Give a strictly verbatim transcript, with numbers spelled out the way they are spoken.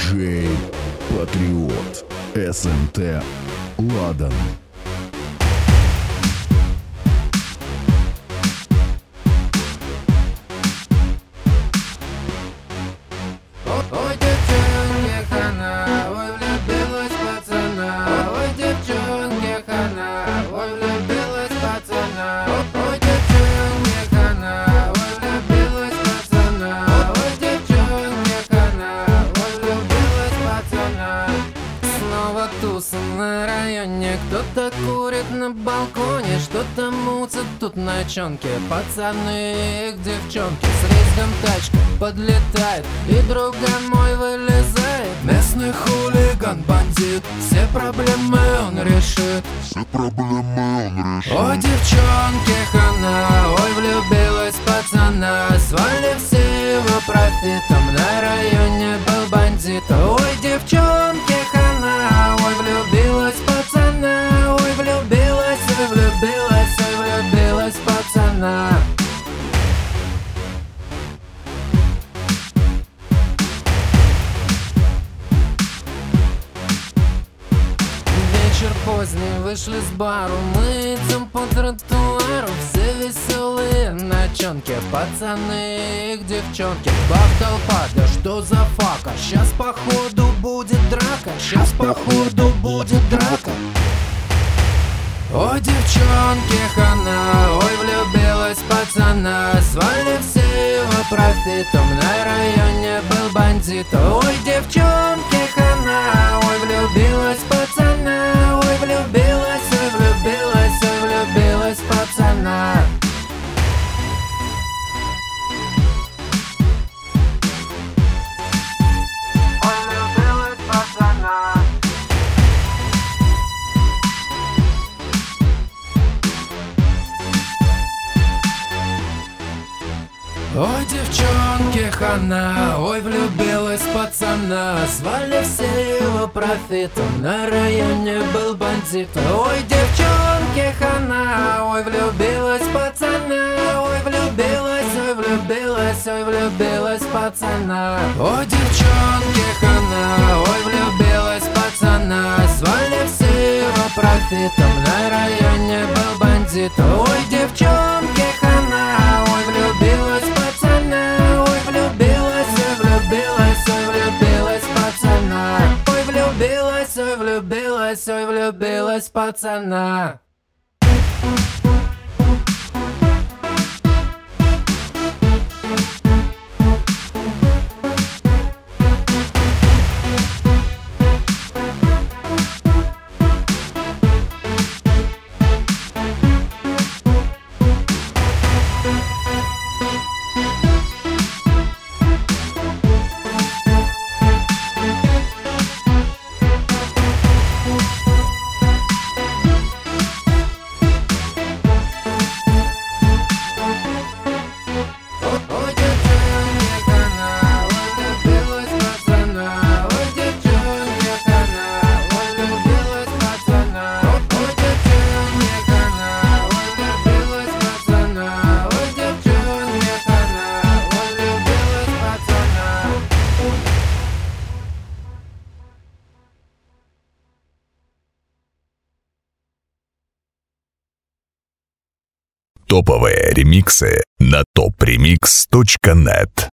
диджей Патриот, СМТ Ладан. Ой, девчонке хана, ой, влюбилась пацана. Ой, девчонке хана, ой, влюбилась пацана. Ой, девчонке хана, ой, влюбилась пацана. Ой, девчонке хана, ой, влюбилась пацана. Снова туса на районе, кто-то курит на балконе, что-то мутят тут ночонки. Пацаны к девчонке, с рейсом тачка подлетает, и друган мой вылезает. Местный хулиган, бандит, все проблемы он решит. Все проблемы он решит. Ой, девчонке хана, ой, влюбилась пацана. Свали все его профитом, на районе был бандит. Ой, девчонке хана, ой, влюбилась пацана. Ой, влюбилась, ой, влюбилась, ой, влюбилась пацана. Вечер поздний, вышли с бару, мы идем по тротуару. Все веселые ночонки, пацаны к девчонке. Бах, толпа, да что за фака? Сейчас походу будет драка, сейчас походу будет драка. Ой, девчонке хана, ой, влюбилась пацана. Свали все его профитом, на районе был бандит. Ой, девчонке хана, ой, влюбилась пацана. Ой, влюбилась, ой, влюбилась, ой, влюбилась пацана. Ой, влюбилась пацана. Ой, девчонке хана, ой, влюбилась пацана. Звали все его профитом, на районе был бандит. Ой, девчонке хана, ой, влюбилась пацана. Ой, влюбилась, ой, влюбилась, ой, влюбилась пацана. Ой, девчонке хана, ой, влюбилась пацана. Звали все его профитом, на районе был бандит. Ой, девчонке хана, ой, влюбилась пацана. Ой, влюбилась, ой, влюбилась, ой, влюбилась пацана. Ой, влюбилась, ой, влюбилась, ой, влюбилась пацана. Топовые ремиксы на топ ремикс точка нет.